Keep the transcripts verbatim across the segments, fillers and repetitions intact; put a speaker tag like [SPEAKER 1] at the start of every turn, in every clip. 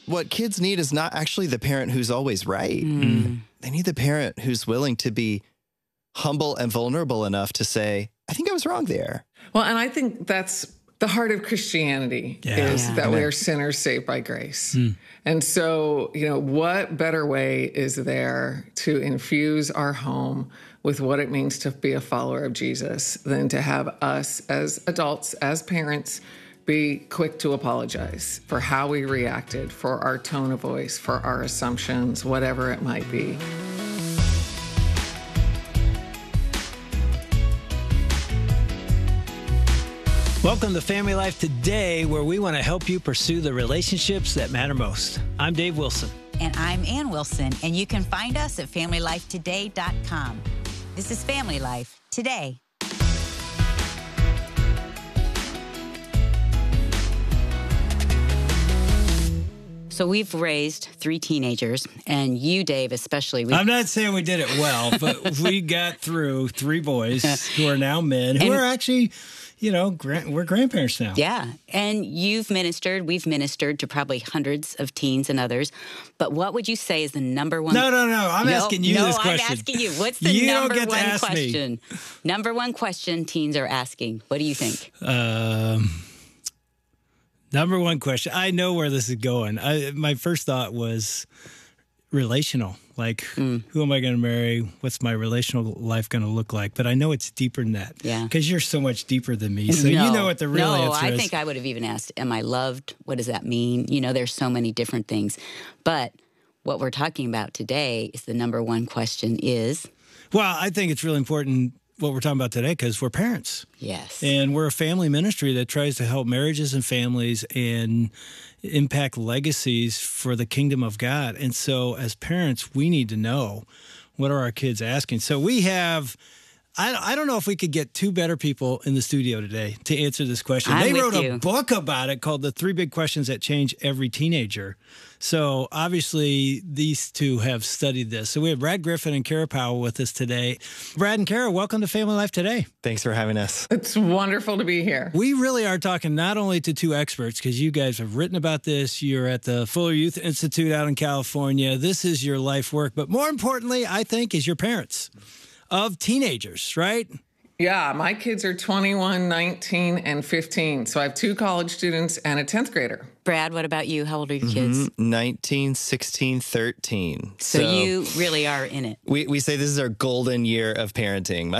[SPEAKER 1] what kids need is not actually the parent who's always right. Mm. They need the parent who's willing to be humble and vulnerable enough to say, I think I was wrong there.
[SPEAKER 2] Well, and I think that's the heart of Christianity yeah. is yeah. that Amen. We are sinners saved by grace. Mm. And so, you know, what better way is there to infuse our home with what it means to be a follower of Jesus than to have us as adults, as parents, be quick to apologize for how we reacted, for our tone of voice, for our assumptions, whatever it might be.
[SPEAKER 3] Welcome to Family Life Today, where we want to help you pursue the relationships that matter most. I'm Dave Wilson.
[SPEAKER 4] And I'm Ann Wilson, and you can find us at family life today dot com. This is Family Life Today. So we've raised three teenagers, and you, Dave, especially.
[SPEAKER 3] I'm not saying we did it well, but we got through three boys who are now men, who and, are actually, you know, grand, we're grandparents now.
[SPEAKER 4] Yeah, and you've ministered, we've ministered to probably hundreds of teens and others. But what would you say is the number one?
[SPEAKER 3] No, no, no. I'm no, asking you
[SPEAKER 4] no,
[SPEAKER 3] this question.
[SPEAKER 4] No, I'm asking you. What's the
[SPEAKER 3] you
[SPEAKER 4] number
[SPEAKER 3] don't get
[SPEAKER 4] one
[SPEAKER 3] to ask
[SPEAKER 4] question?
[SPEAKER 3] Me.
[SPEAKER 4] Number one question teens are asking. What do you think?
[SPEAKER 3] Um. Number one question. I know where this is going. I, my first thought was relational. Like, mm. who am I going to marry? What's my relational life going to look like? But I know it's deeper than that.
[SPEAKER 4] Yeah.
[SPEAKER 3] Because you're so much deeper than me. So
[SPEAKER 4] no,
[SPEAKER 3] you know what the real
[SPEAKER 4] no,
[SPEAKER 3] answer
[SPEAKER 4] I
[SPEAKER 3] is.
[SPEAKER 4] I think I would have even asked, am I loved? What does that mean? You know, there's so many different things. But what we're talking about today is the number one question is?
[SPEAKER 3] Well, I think it's really important what we're talking about today because we're parents.
[SPEAKER 4] Yes.
[SPEAKER 3] And we're a family ministry that tries to help marriages and families and impact legacies for the kingdom of God. And so as parents, we need to know, what are our kids asking? So we have, I, I don't know if we could get two better people in the studio today to answer this question.
[SPEAKER 4] I'm
[SPEAKER 3] they
[SPEAKER 4] with
[SPEAKER 3] wrote
[SPEAKER 4] you.
[SPEAKER 3] a book about it called The Three Big Questions That Change Every Teenager. So obviously these two have studied this. So we have Brad Griffin and Kara Powell with us today. Brad and Kara, welcome to Family Life Today.
[SPEAKER 1] Thanks for having us.
[SPEAKER 2] It's wonderful to be here.
[SPEAKER 3] We really are talking not only to two experts, because you guys have written about this. You're at the Fuller Youth Institute out in California. This is your life work. But more importantly, I think, is your parents of teenagers, right?
[SPEAKER 2] Yeah, my kids are twenty-one, nineteen, and fifteen. So I have two college students and a tenth grader.
[SPEAKER 4] Brad, what about you? How old are your kids?
[SPEAKER 1] Mm-hmm. nineteen, sixteen, thirteen.
[SPEAKER 4] So, so you really are in it.
[SPEAKER 1] We we say this is our golden year of parenting.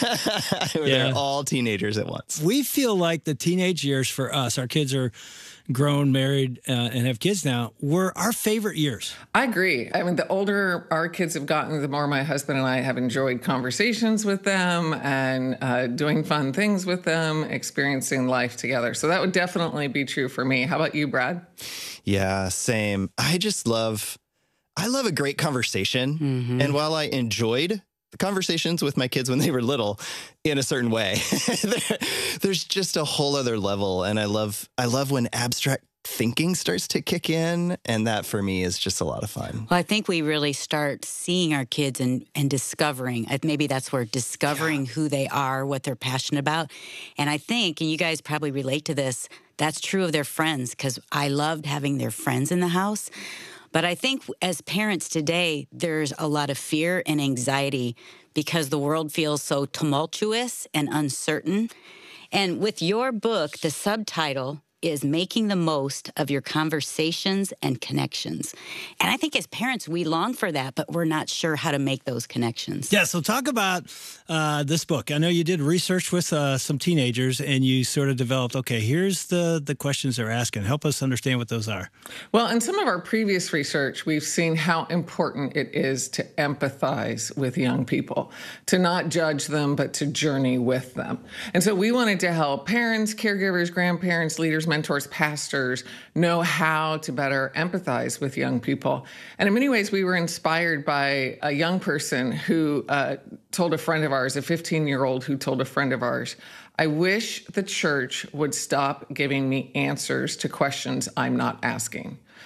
[SPEAKER 1] yeah. They're all teenagers at once.
[SPEAKER 3] We feel like the teenage years for us, our kids are grown, married, uh, and have kids now, were our favorite years.
[SPEAKER 2] I agree. I mean, the older our kids have gotten, the more my husband and I have enjoyed conversations with them and uh, doing fun things with them, experiencing life together. So that would definitely be true for me. How about you, Brad?
[SPEAKER 1] Yeah, same. I just love, I love a great conversation. Mm-hmm. And while I enjoyed the conversations with my kids when they were little in a certain way, there, there's just a whole other level. And I love, I love when abstract thinking starts to kick in. And that for me is just a lot of fun.
[SPEAKER 4] Well, I think we really start seeing our kids and, and discovering, maybe that's where discovering yeah. who they are, what they're passionate about. And I think, and you guys probably relate to this, that's true of their friends, because I loved having their friends in the house. But I think as parents today, there's a lot of fear and anxiety because the world feels so tumultuous and uncertain. And with your book, the subtitle is Making the Most of Your Conversations and Connections. And I think as parents, we long for that, but we're not sure how to make those connections.
[SPEAKER 3] Yeah, so talk about uh, this book. I know you did research with uh, some teenagers and you sort of developed, okay, here's the, the questions they're asking. Help us understand what those are.
[SPEAKER 2] Well, in some of our previous research, we've seen how important it is to empathize with young people, to not judge them, but to journey with them. And so we wanted to help parents, caregivers, grandparents, leaders, mentors, pastors know how to better empathize with young people. And in many ways, we were inspired by a young person who uh, told a friend of ours, a fifteen-year-old who told a friend of ours, I wish the church would stop giving me answers to questions I'm not asking.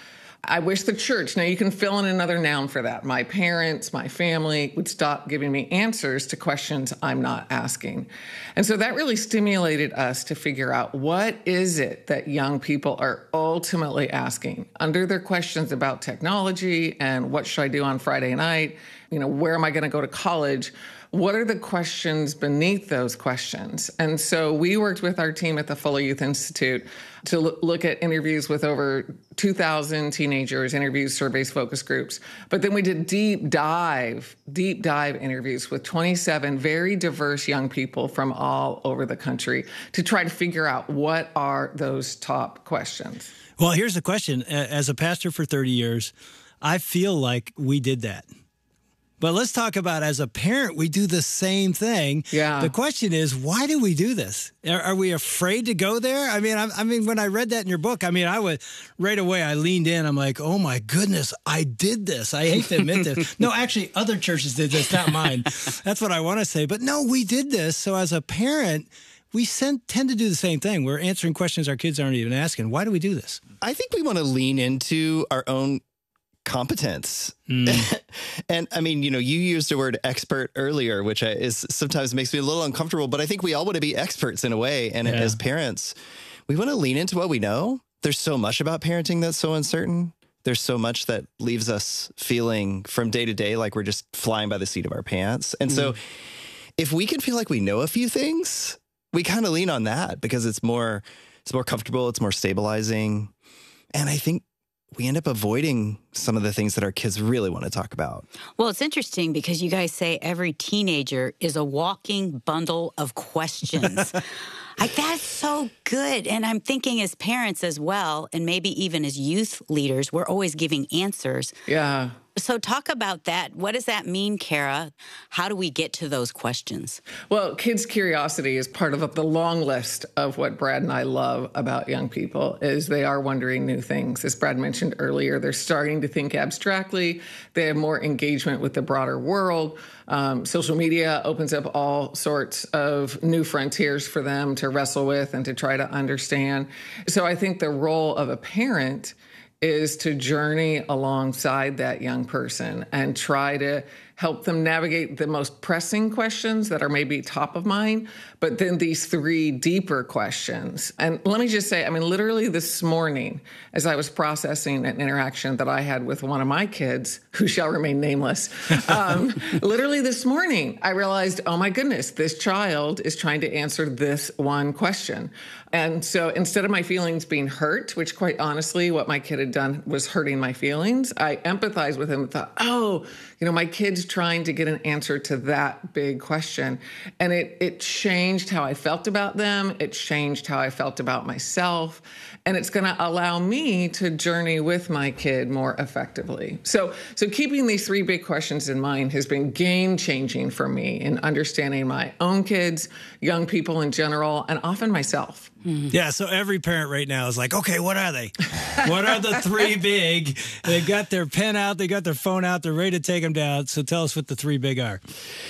[SPEAKER 2] I wish the church, now you can fill in another noun for that. My parents, my family would stop giving me answers to questions I'm not asking. And so that really stimulated us to figure out what is it that young people are ultimately asking under their questions about technology and what should I do on Friday night? You know, where am I going to go to college? What are the questions beneath those questions? And so we worked with our team at the Fuller Youth Institute to lo- look at interviews with over two thousand teenagers, interviews, surveys, focus groups. But then we did deep dive, deep dive interviews with twenty-seven very diverse young people from all over the country to try to figure out what are those top questions.
[SPEAKER 3] Well, here's the question. As a pastor for thirty years, I feel like we did that. But let's talk about, as a parent, we do the same thing.
[SPEAKER 2] Yeah.
[SPEAKER 3] The question is, why do we do this? Are, are we afraid to go there? I mean, I, I mean, when I read that in your book, I mean, I would right away, I leaned in. I'm like, oh my goodness, I did this. I hate to admit this. No, actually, other churches did this, not mine. That's what I want to say. But no, we did this. So as a parent, we send, tend to do the same thing. We're answering questions our kids aren't even asking. Why do we do this?
[SPEAKER 1] I think we want to lean into our own competence. Mm. And I mean, you know, you used the word expert earlier, which is sometimes makes me a little uncomfortable, but I think we all want to be experts in a way. And yeah. as parents, we want to lean into what we know. There's so much about parenting that's so uncertain. There's so much that leaves us feeling from day to day like we're just flying by the seat of our pants. And mm. so if we can feel like we know a few things, we kind of lean on that because it's more, it's more comfortable. It's more stabilizing. And I think we end up avoiding some of the things that our kids really want to talk about.
[SPEAKER 4] Well, it's interesting because you guys say every teenager is a walking bundle of questions. Like, that's so good. And I'm thinking as parents as well, and maybe even as youth leaders, we're always giving answers.
[SPEAKER 2] Yeah.
[SPEAKER 4] So talk about that. What does that mean, Kara? How do we get to those questions?
[SPEAKER 2] Well, kids' curiosity is part of the long list of what Brad and I love about young people is they are wondering new things. As Brad mentioned earlier, they're starting to think abstractly. They have more engagement with the broader world. Um, social media opens up all sorts of new frontiers for them to wrestle with and to try to understand. So I think the role of a parent is to journey alongside that young person and try to help them navigate the most pressing questions that are maybe top of mind, but then these three deeper questions. And let me just say, I mean, literally this morning, as I was processing an interaction that I had with one of my kids, who shall remain nameless, um, literally this morning, I realized, oh my goodness, this child is trying to answer this one question. And so instead of my feelings being hurt, which quite honestly, what my kid had done was hurting my feelings, I empathized with him and thought, oh, you know, my kid's trying to get an answer to that big question. And it it changed how I felt about them. It changed how I felt about myself. And it's going to allow me to journey with my kid more effectively. So, so keeping these three big questions in mind has been game-changing for me in understanding my own kids, young people in general, and often myself.
[SPEAKER 3] Yeah, so every parent right now is like, okay, what are they? What are the three big? They've got their pen out, they got their phone out, they're ready to take them down. So tell us what the three big are.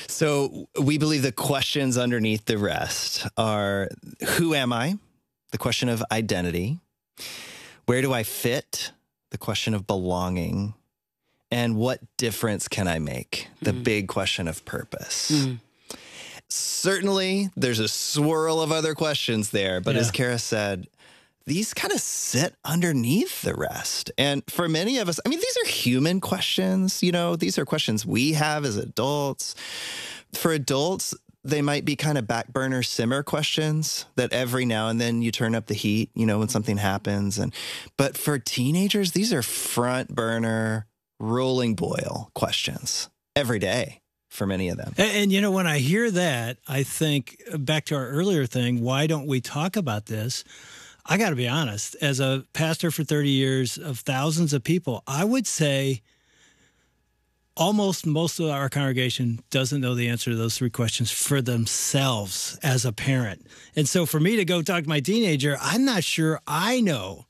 [SPEAKER 1] So we believe the questions underneath the rest are, who am I? The question of identity. Where do I fit? The question of belonging. And what difference can I make? The mm. big question of purpose. Mm. Certainly, there's a swirl of other questions there. But yeah. as Kara said, these kind of sit underneath the rest. And for many of us, I mean, these are human questions. You know, these are questions we have as adults. For adults, they might be kind of back burner simmer questions that every now and then you turn up the heat, you know, when something happens. And but for teenagers, these are front burner, rolling boil questions every day for many of them.
[SPEAKER 3] And, and, you know, when I hear that, I think back to our earlier thing, why don't we talk about this? I got to be honest, as a pastor for thirty years of thousands of people, I would say almost most of our congregation doesn't know the answer to those three questions for themselves as a parent. And so for me to go talk to my teenager, I'm not sure I know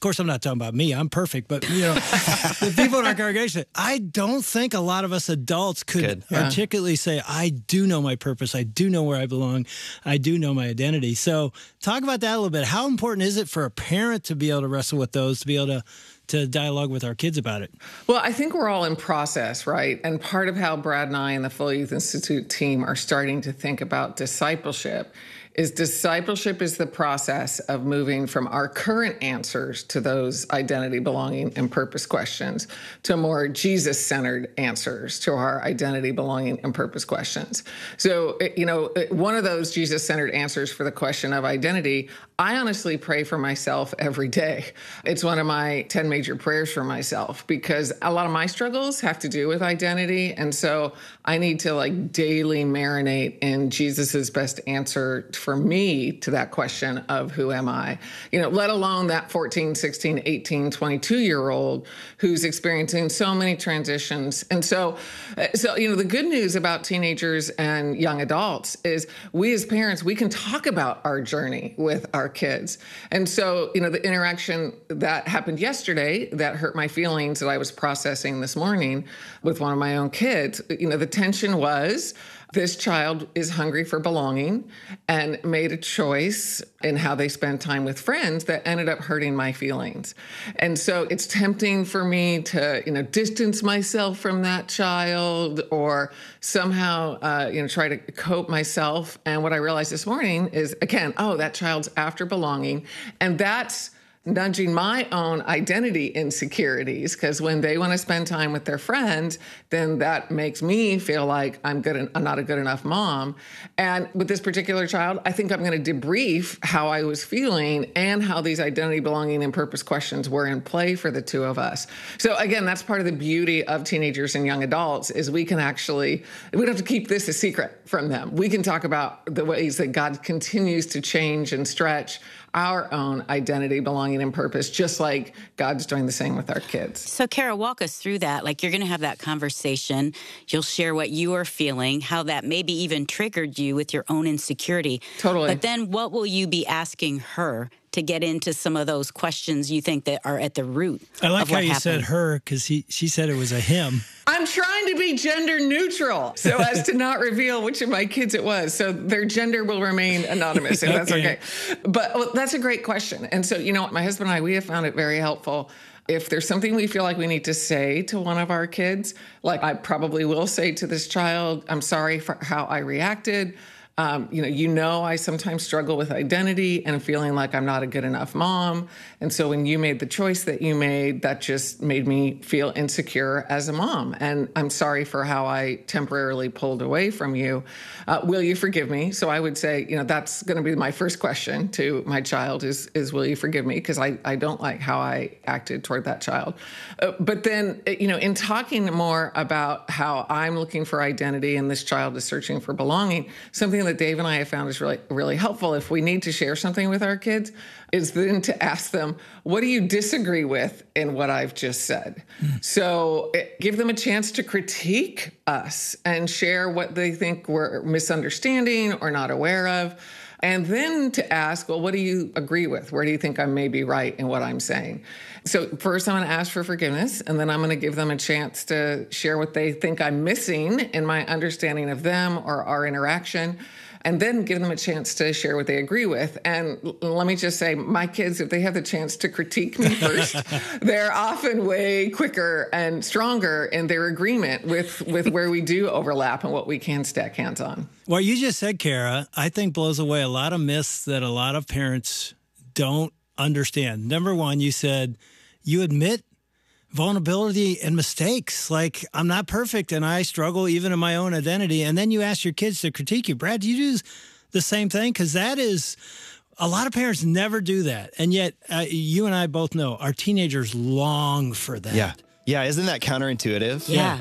[SPEAKER 3] course, I'm not talking about me. I'm perfect. But, you know, the people in our congregation, I don't think a lot of us adults could
[SPEAKER 1] Good.
[SPEAKER 2] Yeah.
[SPEAKER 3] articulately say, I do know my purpose. I do know where I belong. I do know my identity. So talk about that a little bit. How important is it for a parent to be able to wrestle with those, to be able to to dialogue with our kids about it?
[SPEAKER 2] Well, I think we're all in process, right? And part of how Brad and I and the Full Youth Institute team are starting to think about discipleship is discipleship is the process of moving from our current answers to those identity, belonging, and purpose questions to more Jesus-centered answers to our identity, belonging, and purpose questions. So, you know, one of those Jesus-centered answers for the question of identity, I honestly pray for myself every day. It's one of my ten major prayers for myself because a lot of my struggles have to do with identity. And so I need to like daily marinate in Jesus's best answer for me to that question of who am I? You know, let alone that fourteen, sixteen, eighteen, twenty-two year old who's experiencing so many transitions. And so, so, you know, the good news about teenagers and young adults is we as parents, we can talk about our journey with our kids. And so, you know, the interaction that happened yesterday that hurt my feelings that I was processing this morning with one of my own kids, you know, the tension was this child is hungry for belonging and made a choice in how they spend time with friends that ended up hurting my feelings. And so it's tempting for me to, you know, distance myself from that child or somehow, uh, you know, try to cope myself. And what I realized this morning is, again, oh, that child's after belonging. And that's nudging my own identity insecurities, because when they want to spend time with their friends, then that makes me feel like I'm good. I'm not a good enough mom. And with this particular child, I think I'm going to debrief how I was feeling and how these identity, belonging, and purpose questions were in play for the two of us. So again, that's part of the beauty of teenagers and young adults is we can actually, we don't have to keep this a secret from them. We can talk about the ways that God continues to change and stretch our own identity, belonging, and purpose, just like God's doing the same with our kids.
[SPEAKER 4] So, Kara, walk us through that. Like, you're going to have that conversation. You'll share what you are feeling, how that maybe even triggered you with your own insecurity.
[SPEAKER 2] Totally.
[SPEAKER 4] But then what will you be asking her to get into some of those questions you think that are at the root
[SPEAKER 3] I like
[SPEAKER 4] of
[SPEAKER 3] how
[SPEAKER 4] what
[SPEAKER 3] you
[SPEAKER 4] happened?
[SPEAKER 3] said her, because he she said it was a him.
[SPEAKER 2] I'm trying to be gender neutral so as to not reveal which of my kids it was. So their gender will remain anonymous, and that's okay. okay. But well, that's a great question. And so, you know, my husband and I, we have found it very helpful. If there's something we feel like we need to say to one of our kids, like I probably will say to this child, I'm sorry for how I reacted. Um, you know, you know, I sometimes struggle with identity and feeling like I'm not a good enough mom. And so when you made the choice that you made, that just made me feel insecure as a mom. And I'm sorry for how I temporarily pulled away from you. Uh, will you forgive me? So I would say, you know, that's going to be my first question to my child is, is will you forgive me? Because I, I don't like how I acted toward that child. Uh, but then, you know, in talking more about how I'm looking for identity and this child is searching for belonging, something that Dave and I have found is really, really helpful if we need to share something with our kids is then to ask them, what do you disagree with in what I've just said? Mm. So it, give them a chance to critique us and share what they think we're misunderstanding or not aware of. And then to ask, well, what do you agree with? Where do you think I may be right in what I'm saying? So first I'm going to ask for forgiveness, and then I'm going to give them a chance to share what they think I'm missing in my understanding of them or our interaction, and then give them a chance to share what they agree with. And let me just say, my kids, if they have the chance to critique me first, they're often way quicker and stronger in their agreement with, with where we do overlap and what we can stack hands on.
[SPEAKER 3] What you just said, Kara, I think blows away a lot of myths that a lot of parents don't understand. Number one, you said you admit vulnerability and mistakes. Like, I'm not perfect and I struggle even in my own identity. And then you ask your kids to critique you. Brad, do you do the same thing? Because that is, a lot of parents never do that. And yet uh, you and I both know our teenagers long for that.
[SPEAKER 1] Yeah. Yeah. Isn't that counterintuitive?
[SPEAKER 4] Yeah.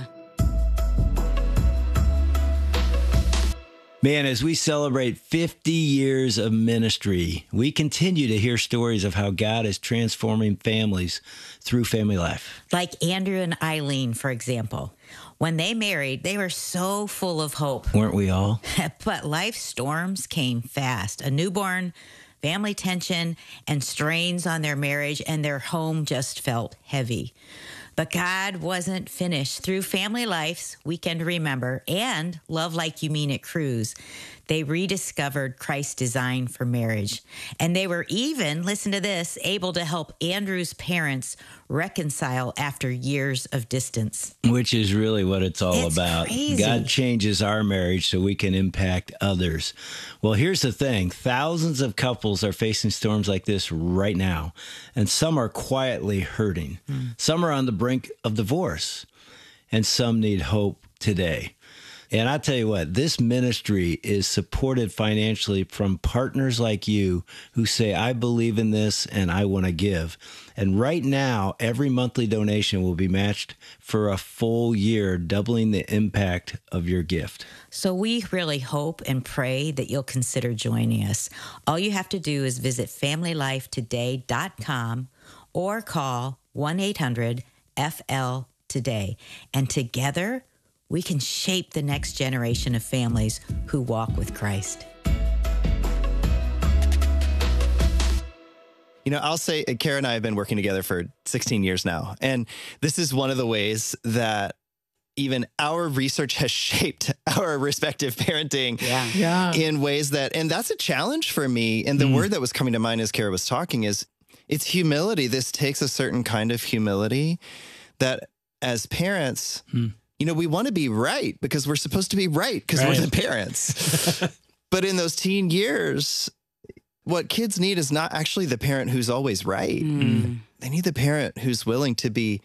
[SPEAKER 5] Man, as we celebrate fifty years of ministry, we continue to hear stories of how God is transforming families through family life.
[SPEAKER 6] Like Andrew and Eileen, for example. When they married, they were so full of hope.
[SPEAKER 5] Weren't we all?
[SPEAKER 6] But life storms came fast. A newborn, family tension, and strains on their marriage, and their home just felt heavy. But God wasn't finished. Through Family Life's Weekend to Remember and Love Like You Mean It Cruise, they rediscovered Christ's design for marriage. And they were even, listen to this, able to help Andrew's parents reconcile after years of distance.
[SPEAKER 5] Which is really what it's all
[SPEAKER 6] It's
[SPEAKER 5] about.
[SPEAKER 6] crazy.
[SPEAKER 5] God changes our marriage so we can impact others. Well, here's the thing. Thousands of couples are facing storms like this right now, and some are quietly hurting. Mm. Some are on the brink of divorce, and some need hope today. And I tell you what, this ministry is supported financially from partners like you who say, I believe in this and I want to give. And right now, every monthly donation will be matched for a full year, doubling the impact of your gift.
[SPEAKER 6] So we really hope and pray that you'll consider joining us. All you have to do is visit family life today dot com or call one eight hundred F L today. And together, we can shape the next generation of families who walk with Christ.
[SPEAKER 1] You know, I'll say Kara and I have been working together for sixteen years now. And this is one of the ways that even our research has shaped our respective parenting
[SPEAKER 6] Yeah.
[SPEAKER 2] Yeah.
[SPEAKER 1] in ways that, and that's a challenge for me. And the mm. word that was coming to mind as Kara was talking is it's humility. This takes a certain kind of humility that as parents, mm. you know, we want to be right because we're supposed to be right because
[SPEAKER 3] right.
[SPEAKER 1] we're the parents. But in those teen years, what kids need is not actually the parent who's always right.
[SPEAKER 6] Mm.
[SPEAKER 1] They need the parent who's willing to be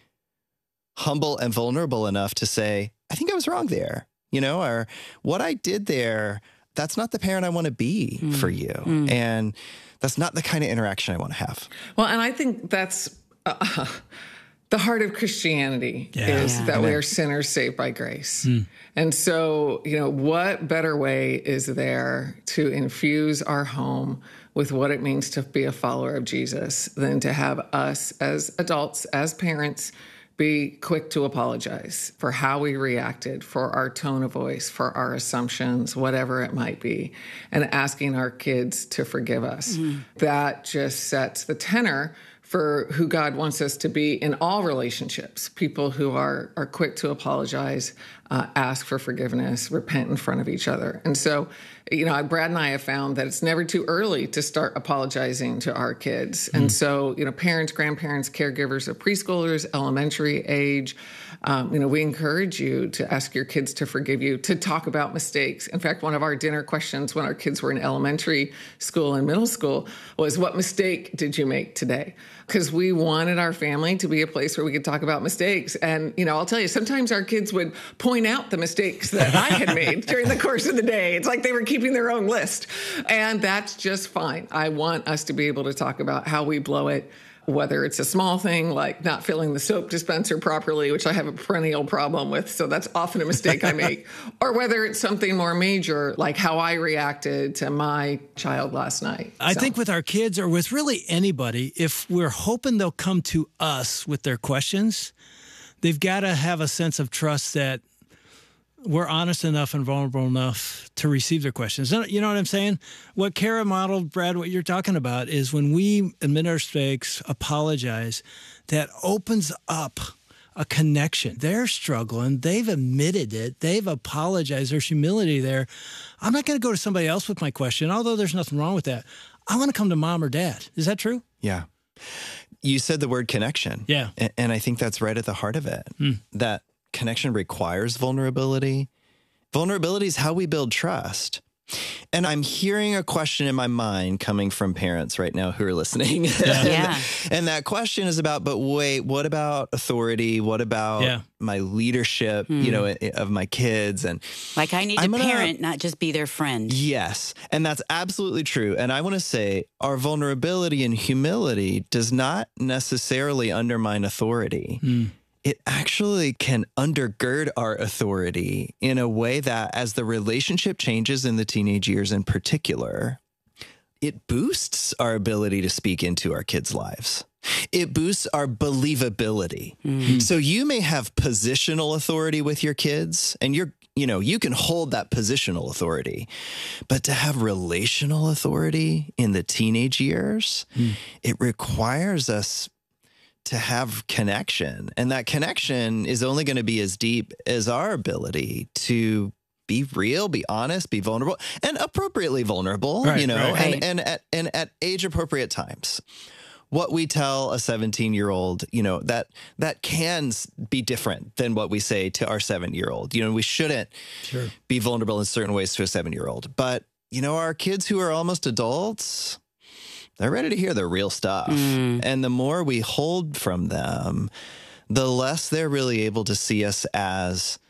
[SPEAKER 1] humble and vulnerable enough to say, I think I was wrong there, you know, or what I did there, that's not the parent I want to be mm. for you. Mm. And that's not the kind of interaction I want to have.
[SPEAKER 2] Well, and I think that's uh, the heart of Christianity
[SPEAKER 3] Yeah.
[SPEAKER 2] is
[SPEAKER 6] Yeah.
[SPEAKER 2] that
[SPEAKER 1] Amen.
[SPEAKER 2] we are sinners saved by grace.
[SPEAKER 3] Mm.
[SPEAKER 2] And so, you know, what better way is there to infuse our home with what it means to be a follower of Jesus than to have us as adults, as parents, be quick to apologize for how we reacted, for our tone of voice, for our assumptions, whatever it might be, and asking our kids to forgive us. Mm-hmm. That just sets the tenor for who God wants us to be in all relationships. People who are are quick to apologize, uh, ask for forgiveness, repent in front of each other. And so, you know, Brad and I have found that it's never too early to start apologizing to our kids. Mm. And so, you know, parents, grandparents, caregivers of preschoolers, elementary age, um, you know, we encourage you to ask your kids to forgive you, to talk about mistakes. In fact, one of our dinner questions when our kids were in elementary school and middle school was, what mistake did you make today? Because we wanted our family to be a place where we could talk about mistakes. And, you know, I'll tell you, sometimes our kids would point out the mistakes that I had made during the course of the day. It's like they were keeping their own list. And that's just fine. I want us to be able to talk about how we blow it, whether it's a small thing like not filling the soap dispenser properly, which I have a perennial problem with, so that's often a mistake I make, or whether it's something more major like how I reacted to my child last night.
[SPEAKER 3] I
[SPEAKER 2] So.
[SPEAKER 3] think with our kids or with really anybody, if we're hoping they'll come to us with their questions, they've got to have a sense of trust that we're honest enough and vulnerable enough to receive their questions. You know what I'm saying? What Kara modeled, Brad, what you're talking about is when we admit our mistakes, apologize, that opens up a connection. They're struggling. They've admitted it. They've apologized. There's humility there. I'm not going to go to somebody else with my question, although there's nothing wrong with that. I want to come to mom or dad. Is that true?
[SPEAKER 1] Yeah. You said the word connection.
[SPEAKER 3] Yeah.
[SPEAKER 1] And, and I think that's right at the heart of it.
[SPEAKER 3] Mm.
[SPEAKER 1] That connection requires vulnerability. Vulnerability is how we build trust. And I'm hearing a question in my mind coming from parents right now who are listening.
[SPEAKER 3] Yeah.
[SPEAKER 6] Yeah.
[SPEAKER 1] and, and that question is about, but wait, what about authority? What about
[SPEAKER 3] Yeah.
[SPEAKER 1] my leadership,
[SPEAKER 4] Hmm.
[SPEAKER 1] you know, of my kids? And
[SPEAKER 4] Like I need to
[SPEAKER 1] I'm gonna-
[SPEAKER 4] parent, not just be their friend.
[SPEAKER 1] yes, and that's absolutely true. And I want to say our vulnerability and humility does not necessarily undermine authority.
[SPEAKER 3] Mm.
[SPEAKER 1] It actually can undergird our authority in a way that as the relationship changes in the teenage years in particular, it boosts our ability to speak into our kids' lives. It boosts our believability.
[SPEAKER 3] Mm.
[SPEAKER 1] So you may have positional authority with your kids, and you're you know, you can hold that positional authority, but to have relational authority in the teenage years, mm. it requires us to have connection. And that connection is only going to be as deep as our ability to be real, be honest, be vulnerable, and appropriately vulnerable, right, you know, right. and, and at and at age appropriate times. What we tell a seventeen-year-old, you know, that that can be different than what we say to our seven-year-old. You know, we shouldn't sure. be vulnerable in certain ways to a seven-year-old. But, you know, our kids who are almost adults, they're ready to hear the real stuff. Mm. And the more we hold from them, the less they're really able to see us as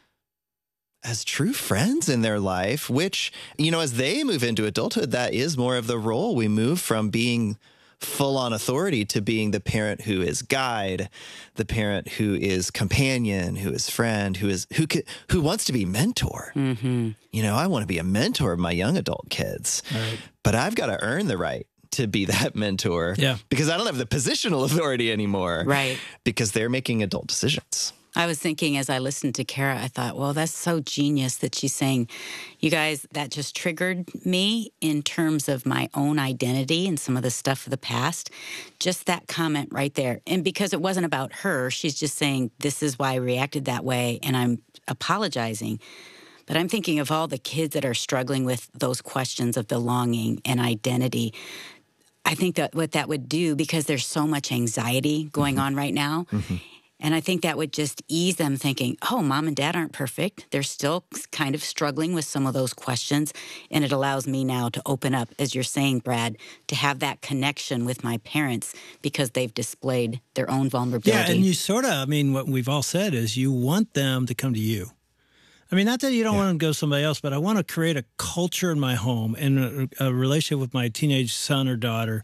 [SPEAKER 1] as true friends in their life, which, you know, as they move into adulthood, that is more of the role. We move from being full on authority to being the parent who is guide, the parent who is companion, who is friend, who is who who wants to be mentor. Mm-hmm. You know, I want to be a mentor of my young adult kids, right. but I've got to earn the right to be that mentor yeah. because I don't have the positional authority anymore.
[SPEAKER 4] Right.
[SPEAKER 1] Because they're making adult decisions.
[SPEAKER 4] I was thinking as I listened to Kara, I thought, well, that's so genius that she's saying, you guys, that just triggered me in terms of my own identity and some of the stuff of the past. Just that comment right there. And because it wasn't about her, she's just saying, this is why I reacted that way, and I'm apologizing. But I'm thinking of all the kids that are struggling with those questions of belonging and identity. I think that what that would do, because there's so much anxiety going mm-hmm. on right now, mm-hmm. and I think that would just ease them thinking, oh, mom and dad aren't perfect. They're still kind of struggling with some of those questions. And it allows me now to open up, as you're saying, Brad, to have that connection with my parents because they've displayed their own vulnerability.
[SPEAKER 3] Yeah, and you sort of, I mean, what we've all said is you want them to come to you. I mean, not that you don't yeah. want them to go somebody else, but I want to create a culture in my home and a, a relationship with my teenage son or daughter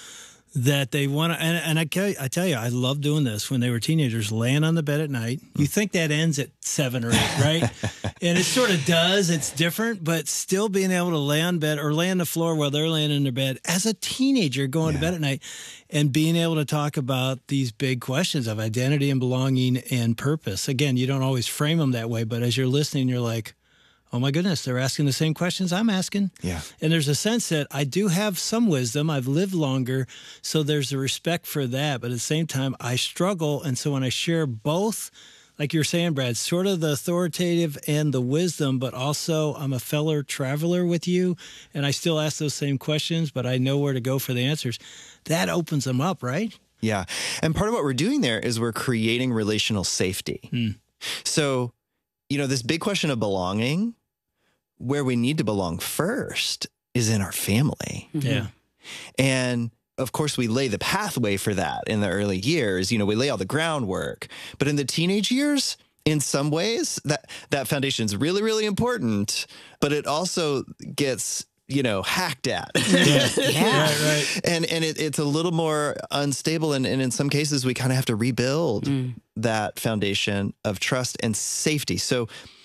[SPEAKER 3] that they want to, and, and I, tell you, I tell you, I love doing this when they were teenagers, laying on the bed at night. You think that ends at seven or eight, right? And it sort of does. It's different, but still being able to lay on bed or lay on the floor while they're laying in their bed as a teenager going yeah. to bed at night and being able to talk about these big questions of identity and belonging and purpose. Again, you don't always frame them that way, but as you're listening, you're like, oh my goodness, they're asking the same questions I'm asking.
[SPEAKER 1] Yeah.
[SPEAKER 3] And there's a sense that I do have some wisdom. I've lived longer. So there's a respect for that. But at the same time, I struggle. And so when I share both, like you're saying, Brad, sort of the authoritative and the wisdom, but also I'm a fellow traveler with you. And I still ask those same questions, but I know where to go for the answers. That opens them up, right?
[SPEAKER 1] Yeah. And part of what we're doing there is we're creating relational safety. Mm. So, you know, this big question of belonging, where we need to belong first is in our family.
[SPEAKER 3] Mm-hmm. Yeah.
[SPEAKER 1] And of course, we lay the pathway for that in the early years. You know, we lay all the groundwork. But in the teenage years, in some ways, that, that foundation is really, really important. But it also gets, you know, hacked at.
[SPEAKER 3] Yeah. yeah. Right, right.
[SPEAKER 1] And, and it, it's a little more unstable. And, and in some cases, we kind of have to rebuild mm. that foundation of trust and safety. So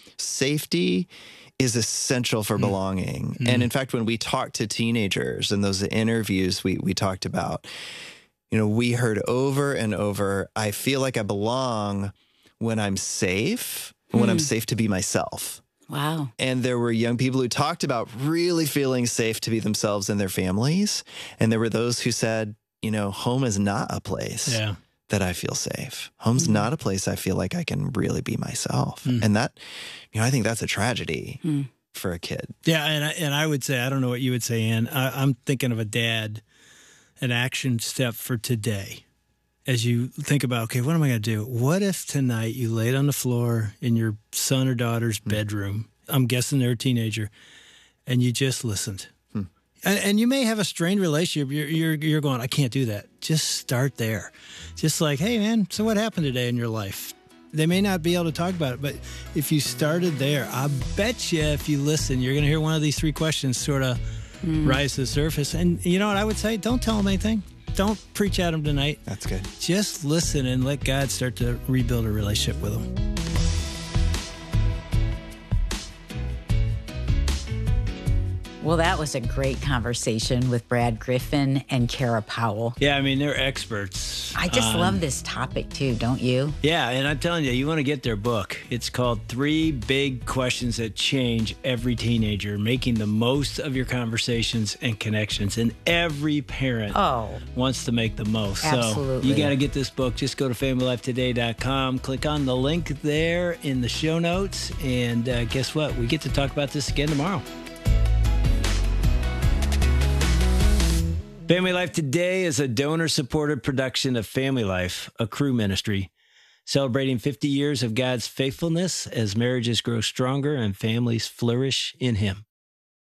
[SPEAKER 1] safety is essential for belonging. Mm. And in fact, when we talk to teenagers in those interviews we, we talked about, you know, we heard over and over, I feel like I belong when I'm safe, mm. when I'm safe to be myself.
[SPEAKER 4] Wow.
[SPEAKER 1] And there were young people who talked about really feeling safe to be themselves and their families. And there were those who said, you know, home is not a place yeah. that I feel safe. Home's mm-hmm. not a place I feel like I can really be myself. Mm. And that, you know, I think that's a tragedy mm. for a kid.
[SPEAKER 3] Yeah. And I, and I would say, I don't know what you would say, Ann. I, I'm thinking of a dad, an action step for today. As you think about, okay, what am I going to do? What if tonight you laid on the floor in your son or daughter's bedroom? I'm guessing they're a teenager, and you just listened. Hmm. And, and you may have a strained relationship. You're, you're you're going, I can't do that. Just start there. Just like, hey, man, so what happened today in your life? They may not be able to talk about it, but if you started there, I bet you if you listen, you're going to hear one of these three questions sort of mm. rise to the surface. And you know what I would say? Don't tell them anything. Don't preach at them tonight.
[SPEAKER 1] That's good.
[SPEAKER 3] Just listen and let God start to rebuild a relationship with them.
[SPEAKER 4] Well, that was a great conversation with Brad Griffin and Kara Powell.
[SPEAKER 5] Yeah, I mean, they're experts.
[SPEAKER 4] I just
[SPEAKER 5] on-
[SPEAKER 4] love this topic too, don't you?
[SPEAKER 5] Yeah, and I'm telling you, you want to get their book. It's called Three Big Questions That Change Every Teenager, Making the Most of Your Conversations and Connections. And every parent
[SPEAKER 4] Oh.
[SPEAKER 5] wants to make the most.
[SPEAKER 4] Absolutely.
[SPEAKER 5] So you got to get this book. Just go to family life today dot com. Click on the link there in the show notes. And uh, guess what? We get to talk about this again tomorrow. Family Life Today is a donor-supported production of Family Life, a Cru ministry, celebrating fifty years of God's faithfulness as marriages grow stronger and families flourish in Him.